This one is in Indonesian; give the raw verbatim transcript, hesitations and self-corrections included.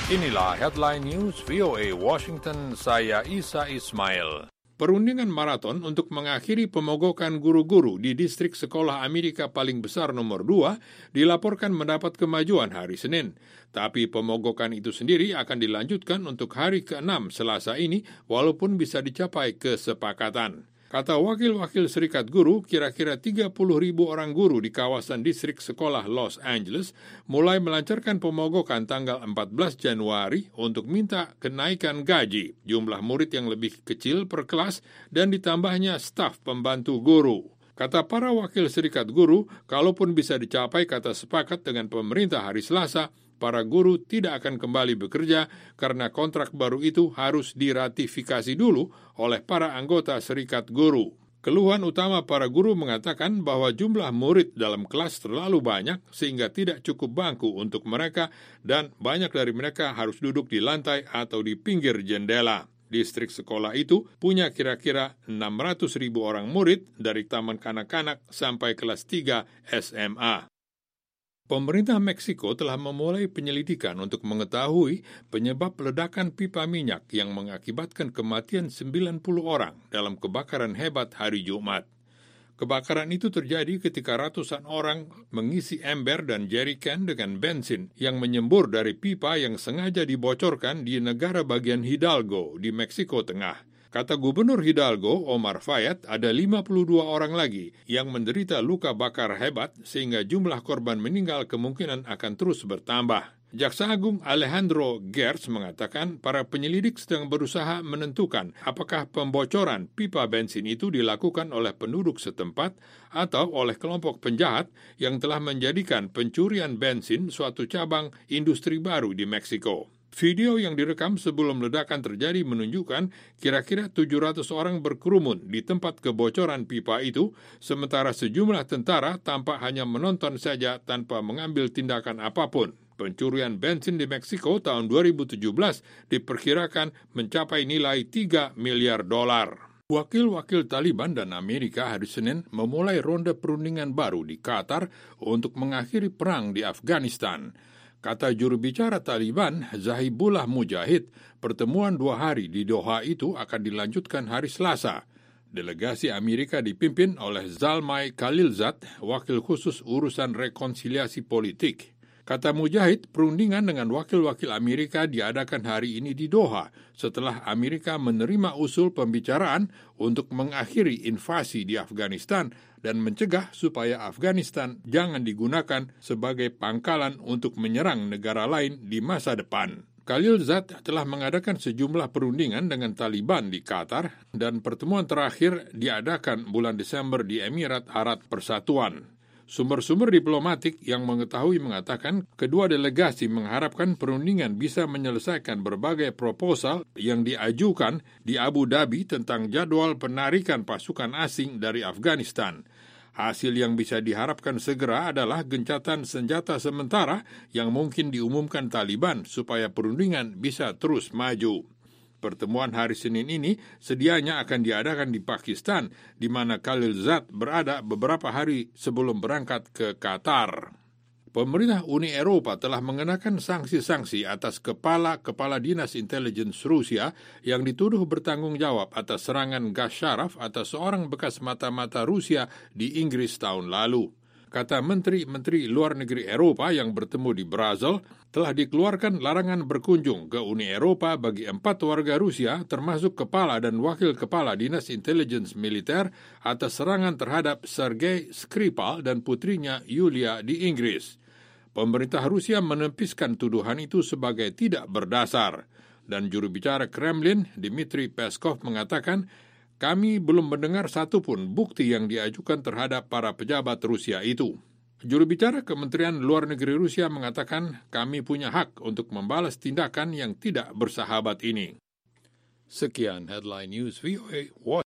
Inilah Headline News V O A Washington, saya Isa Ismail. Perundingan maraton untuk mengakhiri pemogokan guru-guru di distrik sekolah Amerika paling besar nomor dua dilaporkan mendapat kemajuan hari Senin. Tapi pemogokan itu sendiri akan dilanjutkan untuk hari keenam Selasa ini walaupun bisa dicapai kesepakatan. Kata wakil-wakil serikat guru, kira-kira tiga puluh ribu orang guru di kawasan distrik sekolah Los Angeles mulai melancarkan pemogokan tanggal empat belas Januari untuk minta kenaikan gaji, jumlah murid yang lebih kecil per kelas, dan ditambahnya staf pembantu guru. Kata para wakil serikat guru, kalaupun bisa dicapai kata sepakat dengan pemerintah hari Selasa, para guru tidak akan kembali bekerja karena kontrak baru itu harus diratifikasi dulu oleh para anggota serikat guru. Keluhan utama para guru mengatakan bahwa jumlah murid dalam kelas terlalu banyak sehingga tidak cukup bangku untuk mereka dan banyak dari mereka harus duduk di lantai atau di pinggir jendela. Distrik sekolah itu punya kira-kira enam ratus ribu orang murid dari taman kanak-kanak sampai kelas tiga S M A. Pemerintah Meksiko telah memulai penyelidikan untuk mengetahui penyebab ledakan pipa minyak yang mengakibatkan kematian sembilan puluh orang dalam kebakaran hebat hari Jumat. Kebakaran itu terjadi ketika ratusan orang mengisi ember dan jerrycan dengan bensin yang menyembur dari pipa yang sengaja dibocorkan di negara bagian Hidalgo di Meksiko Tengah. Kata Gubernur Hidalgo, Omar Fayad, ada lima puluh dua orang lagi yang menderita luka bakar hebat sehingga jumlah korban meninggal kemungkinan akan terus bertambah. Jaksa Agung Alejandro Gertz mengatakan para penyelidik sedang berusaha menentukan apakah pembocoran pipa bensin itu dilakukan oleh penduduk setempat atau oleh kelompok penjahat yang telah menjadikan pencurian bensin suatu cabang industri baru di Meksiko. Video yang direkam sebelum ledakan terjadi menunjukkan kira-kira tujuh ratus orang berkerumun di tempat kebocoran pipa itu, sementara sejumlah tentara tampak hanya menonton saja tanpa mengambil tindakan apapun. Pencurian bensin di Meksiko tahun dua ribu tujuh belas diperkirakan mencapai nilai tiga miliar dolar. Wakil-wakil Taliban dan Amerika hari Senin memulai ronde perundingan baru di Qatar untuk mengakhiri perang di Afghanistan. Kata juru bicara Taliban, Zahibullah Mujahid, pertemuan dua hari di Doha itu akan dilanjutkan hari Selasa. Delegasi Amerika dipimpin oleh Zalmay Khalilzad, wakil khusus urusan rekonsiliasi politik. Kata Mujahid, perundingan dengan wakil-wakil Amerika diadakan hari ini di Doha setelah Amerika menerima usul pembicaraan untuk mengakhiri invasi di Afghanistan dan mencegah supaya Afghanistan jangan digunakan sebagai pangkalan untuk menyerang negara lain di masa depan. Khalilzad telah mengadakan sejumlah perundingan dengan Taliban di Qatar dan pertemuan terakhir diadakan bulan Desember di Emirat Arab Persatuan. Sumber-sumber diplomatik yang mengetahui mengatakan kedua delegasi mengharapkan perundingan bisa menyelesaikan berbagai proposal yang diajukan di Abu Dhabi tentang jadwal penarikan pasukan asing dari Afghanistan. Hasil yang bisa diharapkan segera adalah gencatan senjata sementara yang mungkin diumumkan Taliban supaya perundingan bisa terus maju. Pertemuan hari Senin ini sedianya akan diadakan di Pakistan, di mana Khalilzad berada beberapa hari sebelum berangkat ke Qatar. Pemerintah Uni Eropa telah mengenakan sanksi-sanksi atas kepala-kepala dinas intelijen Rusia yang dituduh bertanggung jawab atas serangan gas syaraf atas seorang bekas mata-mata Rusia di Inggris tahun lalu. Kata Menteri-Menteri Luar Negeri Eropa yang bertemu di Brussels, telah dikeluarkan larangan berkunjung ke Uni Eropa bagi empat warga Rusia, termasuk kepala dan wakil kepala dinas intelijen militer atas serangan terhadap Sergei Skripal dan putrinya Yulia di Inggris. Pemerintah Rusia menempiskan tuduhan itu sebagai tidak berdasar, dan juru bicara Kremlin, Dmitry Peskov, mengatakan, kami belum mendengar satupun bukti yang diajukan terhadap para pejabat Rusia itu. Juru bicara Kementerian Luar Negeri Rusia mengatakan kami punya hak untuk membalas tindakan yang tidak bersahabat ini. Sekian Headline News V O A.